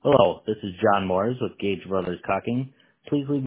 Hello, this is John Moores with Gage Brothers Caulking. Please leave